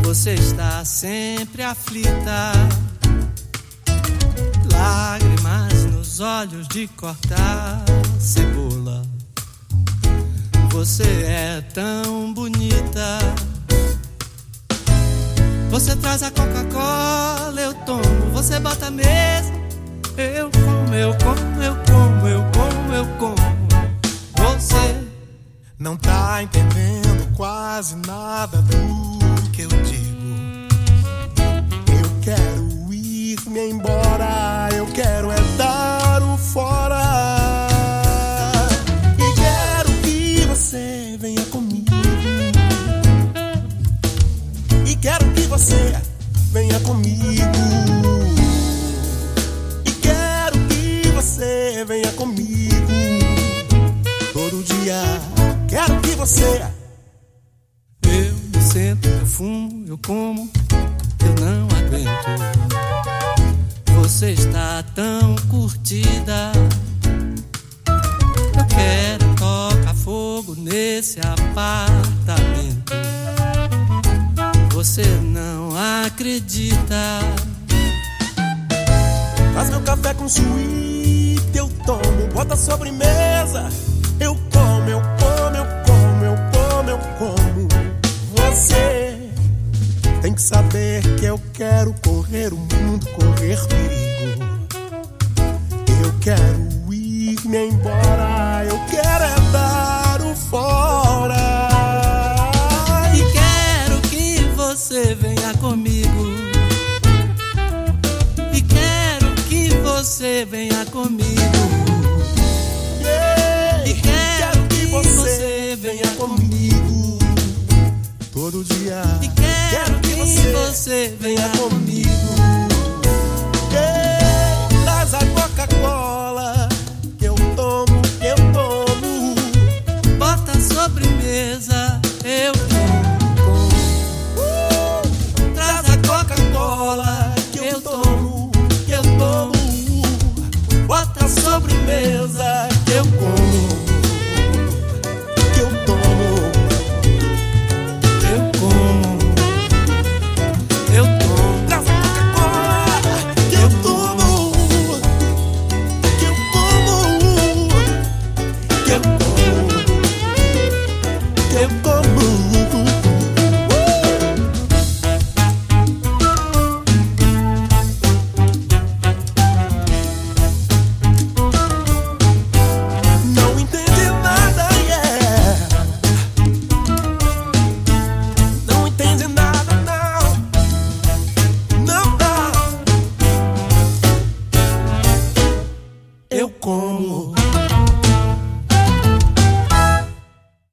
Você está sempre aflita, lágrimas nos olhos de cortar cebola. Você é tão bonita. Você traz a Coca-Cola, eu tomo. Você bota a mesa, eu como, eu como, eu como, eu como, eu como. Você não tá entendendo quase nada do que eu digo. Eu quero ir-me embora, eu quero é dar o fora. E quero que você venha comigo. E quero que você venha comigo. E quero que você venha comigo. Todo dia quero que você. Eu me sento, eu fumo, eu como, eu não aguento. Você está tão curtida. Eu quero tocar fogo nesse apartamento. Você não acredita. Faz meu café com suíte, eu tomo. Bota a sobremesa, eu como, eu como, eu como, eu como, eu como. Você tem que saber que eu quero correr o mundo, correr perigo. Eu quero ir-me embora, eu quero é dar o fora. E quero que você venha comigo. E quero que você venha comigo. E quero que você venha comigo. Todo dia E quero que você venha comigo.